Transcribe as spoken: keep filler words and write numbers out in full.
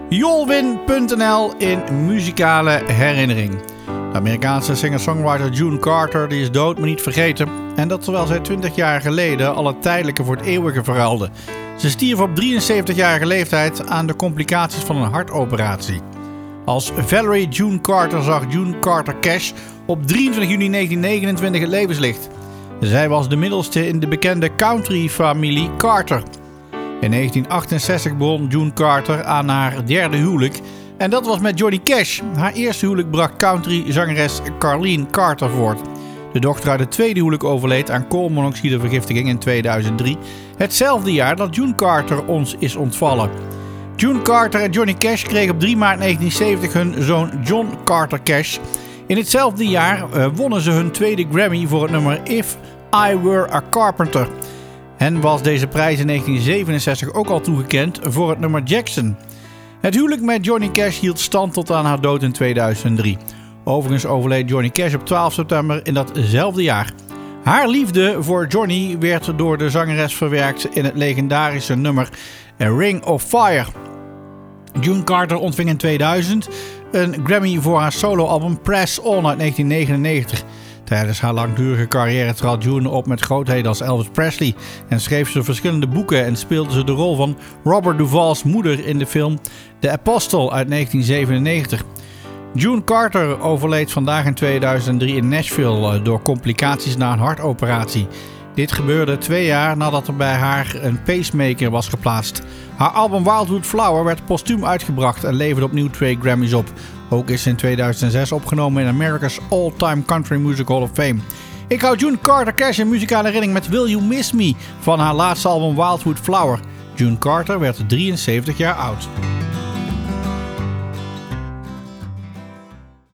Jolwin punt n l in muzikale herinnering. De Amerikaanse singer-songwriter June Carter die is dood, maar niet vergeten. En dat terwijl zij twintig jaar geleden al het tijdelijke voor het eeuwige verruilde. Ze stierf op drieënzeventigjarige leeftijd aan de complicaties van een hartoperatie. Als Valerie June Carter zag June Carter Cash op drieëntwintig juni negentien negenentwintig het levenslicht. Zij was de middelste in de bekende country-familie Carter. In negentien achtenzestig begon June Carter aan haar derde huwelijk en dat was met Johnny Cash. Haar eerste huwelijk bracht country-zangeres Carlene Carter voort. De dochter uit het tweede huwelijk overleed aan koolmonoxidevergiftiging in tweeduizend drie, hetzelfde jaar dat June Carter ons is ontvallen. June Carter en Johnny Cash kregen op drie maart negentien zeventig hun zoon John Carter Cash. In hetzelfde jaar uh, wonnen ze hun tweede Grammy voor het nummer If I Were a Carpenter. En was deze prijs in negentien zevenenzestig ook al toegekend voor het nummer Jackson. Het huwelijk met Johnny Cash hield stand tot aan haar dood in tweeduizend drie. Overigens overleed Johnny Cash op twaalf september in datzelfde jaar. Haar liefde voor Johnny werd door de zangeres verwerkt in het legendarische nummer A Ring of Fire. June Carter ontving in tweeduizend een Grammy voor haar soloalbum Press On uit negentien negenennegentig. Tijdens haar langdurige carrière trad June op met grootheden als Elvis Presley en schreef ze verschillende boeken en speelde ze de rol van Robert Duvall's moeder in de film The Apostle uit negentien zevenennegentig. June Carter overleed vandaag in tweeduizend drie in Nashville door complicaties na een hartoperatie. Dit gebeurde twee jaar nadat er bij haar een pacemaker was geplaatst. Haar album Wildwood Flower werd postuum uitgebracht en leverde opnieuw twee Grammys op. Ook is ze in tweeduizend zes opgenomen in America's All-Time Country Music Hall of Fame. Ik hou June Carter Cash in muzikale herinnering met Will You Miss Me van haar laatste album Wildwood Flower. June Carter werd drieënzeventig jaar oud.